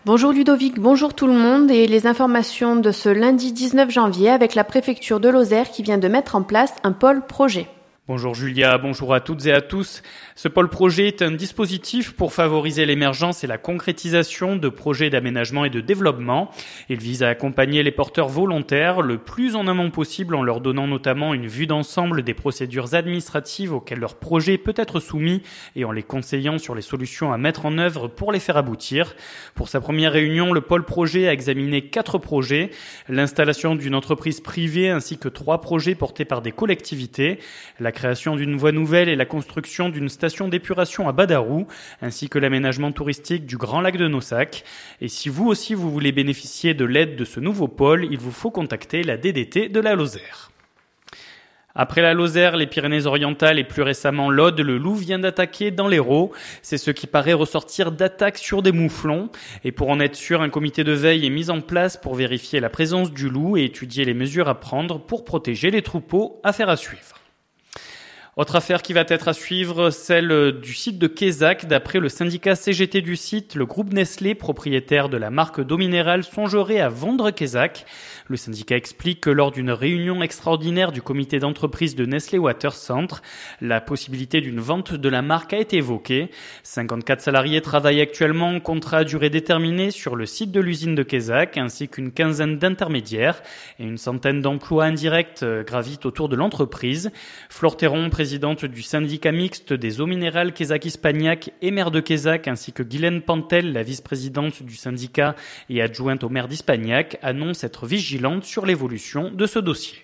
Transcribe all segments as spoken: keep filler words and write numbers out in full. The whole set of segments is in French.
Bonjour Ludovic, bonjour tout le monde et les informations de ce lundi dix-neuf janvier avec la préfecture de Lozère qui vient de mettre en place un pôle projet. Bonjour Julia, bonjour à toutes et à tous. Ce pôle projet est un dispositif pour favoriser l'émergence et la concrétisation de projets d'aménagement et de développement. Il vise à accompagner les porteurs volontaires le plus en amont possible en leur donnant notamment une vue d'ensemble des procédures administratives auxquelles leur projet peut être soumis et en les conseillant sur les solutions à mettre en œuvre pour les faire aboutir. Pour sa première réunion, le pôle projet a examiné quatre projets, l'installation d'une entreprise privée ainsi que trois projets portés par des collectivités, la création d'une voie nouvelle et la construction d'une station d'épuration à Badarou, ainsi que l'aménagement touristique du Grand Lac de Nossac. Et si vous aussi vous voulez bénéficier de l'aide de ce nouveau pôle, il vous faut contacter la D D T de la Lozère. Après la Lozère, les Pyrénées-Orientales et plus récemment l'Aude, le loup vient d'attaquer dans l'Hérault. C'est ce qui paraît ressortir d'attaques sur des mouflons. Et pour en être sûr, un comité de veille est mis en place pour vérifier la présence du loup et étudier les mesures à prendre pour protéger les troupeaux. Affaire à suivre. Autre affaire qui va être à suivre, celle du site de Quézac. D'après le syndicat C G T du site, le groupe Nestlé, propriétaire de la marque d'eau minérale, songerait à vendre Quézac. Le syndicat explique que lors d'une réunion extraordinaire du comité d'entreprise de Nestlé Water Centre, la possibilité d'une vente de la marque a été évoquée. cinquante-quatre salariés travaillent actuellement en contrat à durée déterminée sur le site de l'usine de Quézac, ainsi qu'une quinzaine d'intermédiaires et une centaine d'emplois indirects gravitent autour de l'entreprise. Flore Théron, présidente du syndicat mixte des eaux minérales Quézac-Hispagnac et maire de Quézac, ainsi que Guylaine Pantel, la vice-présidente du syndicat et adjointe au maire d'Hispagnac, annonce être vigilante sur l'évolution de ce dossier.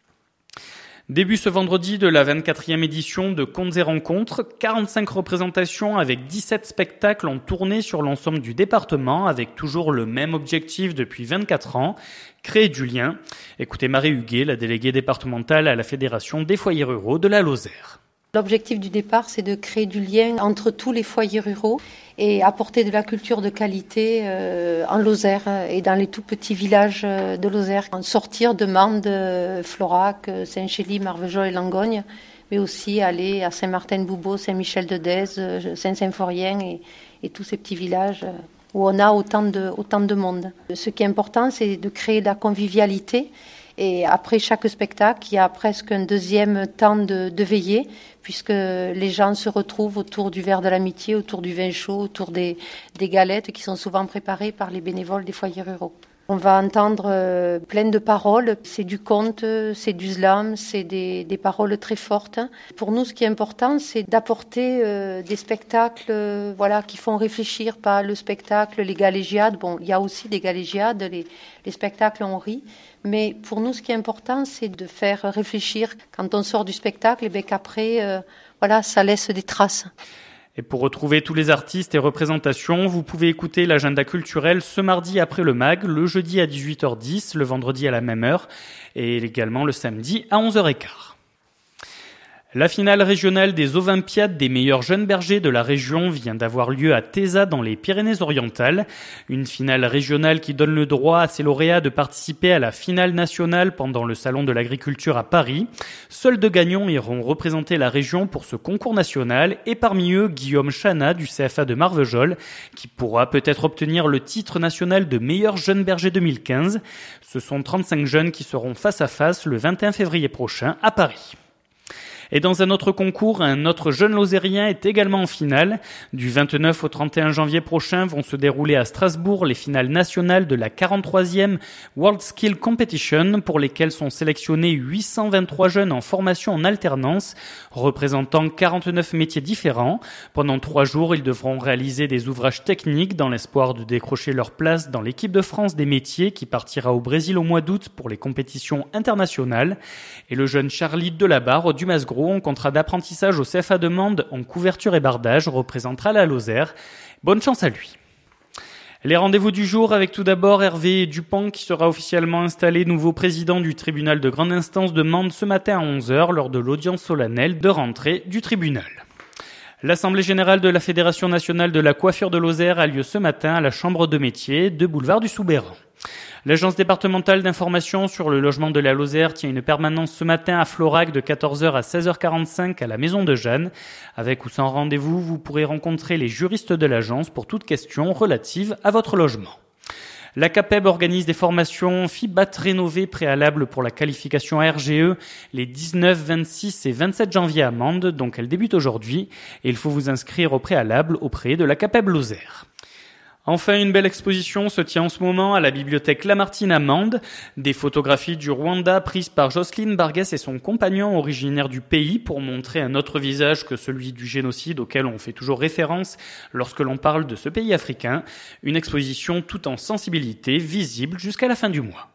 Début ce vendredi de la vingt-quatrième édition de Contes et Rencontres, quarante-cinq représentations avec dix-sept spectacles ont tourné sur l'ensemble du département avec toujours le même objectif depuis vingt-quatre ans, créer du lien. Écoutez Marie Huguet, la déléguée départementale à la Fédération des foyers ruraux de la Lozère. L'objectif du départ, c'est de créer du lien entre tous les foyers ruraux et apporter de la culture de qualité euh, en Lozère et dans les tout petits villages de Lozère. Sortir de Mende, Florac, Saint-Chély, Marvejols et Langogne, mais aussi aller à Saint-Martin-de-Boubeau, Saint-Michel-de-Dèze, Saint-Symphorien et, et tous ces petits villages où on a autant de, autant de monde. Ce qui est important, c'est de créer de la convivialité. Et après chaque spectacle, il y a presque un deuxième temps de, de veillée, puisque les gens se retrouvent autour du verre de l'amitié, autour du vin chaud, autour des, des galettes qui sont souvent préparées par les bénévoles des foyers ruraux. On va entendre euh, plein de paroles, c'est du conte, c'est du slam, c'est des, des paroles très fortes. Pour nous, ce qui est important, c'est d'apporter euh, des spectacles euh, voilà, qui font réfléchir, pas le spectacle, les galégiades. Bon, il y a aussi des galégiades, les, les spectacles, on rit. Mais pour nous, ce qui est important, c'est de faire réfléchir quand on sort du spectacle, et bien qu'après, euh, voilà, ça laisse des traces. Et pour retrouver tous les artistes et représentations, vous pouvez écouter l'agenda culturel ce mardi après le M A G, le jeudi à dix-huit heures dix, le vendredi à la même heure et également le samedi à onze heures quinze. La finale régionale des Olympiades des meilleurs jeunes bergers de la région vient d'avoir lieu à Téza dans les Pyrénées-Orientales. Une finale régionale qui donne le droit à ses lauréats de participer à la finale nationale pendant le Salon de l'Agriculture à Paris. Seuls deux gagnants iront représenter la région pour ce concours national et parmi eux Guillaume Chana du C F A de Marvejols qui pourra peut-être obtenir le titre national de meilleur jeune berger deux mille quinze. Ce sont trente-cinq jeunes qui seront face à face le vingt et un février prochain à Paris. Et dans un autre concours, un autre jeune lozérien est également en finale. Du vingt-neuf au trente et un janvier prochain vont se dérouler à Strasbourg les finales nationales de la quarante-troisième World Skill Competition pour lesquelles sont sélectionnés huit cent vingt-trois jeunes en formation en alternance, représentant quarante-neuf métiers différents. Pendant trois jours, ils devront réaliser des ouvrages techniques dans l'espoir de décrocher leur place dans l'équipe de France des métiers qui partira au Brésil au mois d'août pour les compétitions internationales. Et le jeune Charlie Delabarre du Masgros, en contrat d'apprentissage au C F A de Mende en couverture et bardage, représentera la Lozère. Bonne chance à lui. Les rendez-vous du jour avec tout d'abord Hervé Dupont qui sera officiellement installé nouveau président du tribunal de grande instance de Mende ce matin à onze heures lors de l'audience solennelle de rentrée du tribunal. L'Assemblée générale de la Fédération nationale de la coiffure de Lozère a lieu ce matin à la Chambre de métier de boulevard du Soubeyran. L'agence départementale d'information sur le logement de la Lozère tient une permanence ce matin à Florac de quatorze heures à seize heures quarante-cinq à la Maison de Jeanne. Avec ou sans rendez-vous, vous pourrez rencontrer les juristes de l'agence pour toute question relative à votre logement. La CAPEB organise des formations F I B A T rénovées préalables pour la qualification R G E les dix-neuf, vingt-six et vingt-sept janvier à Mende, donc elle débute aujourd'hui, et il faut vous inscrire au préalable auprès de la CAPEB Lozère. Enfin, une belle exposition se tient en ce moment à la bibliothèque Lamartine à Mende. Des photographies du Rwanda prises par Jocelyne Barguès et son compagnon originaire du pays pour montrer un autre visage que celui du génocide auquel on fait toujours référence lorsque l'on parle de ce pays africain. Une exposition tout en sensibilité, visible jusqu'à la fin du mois.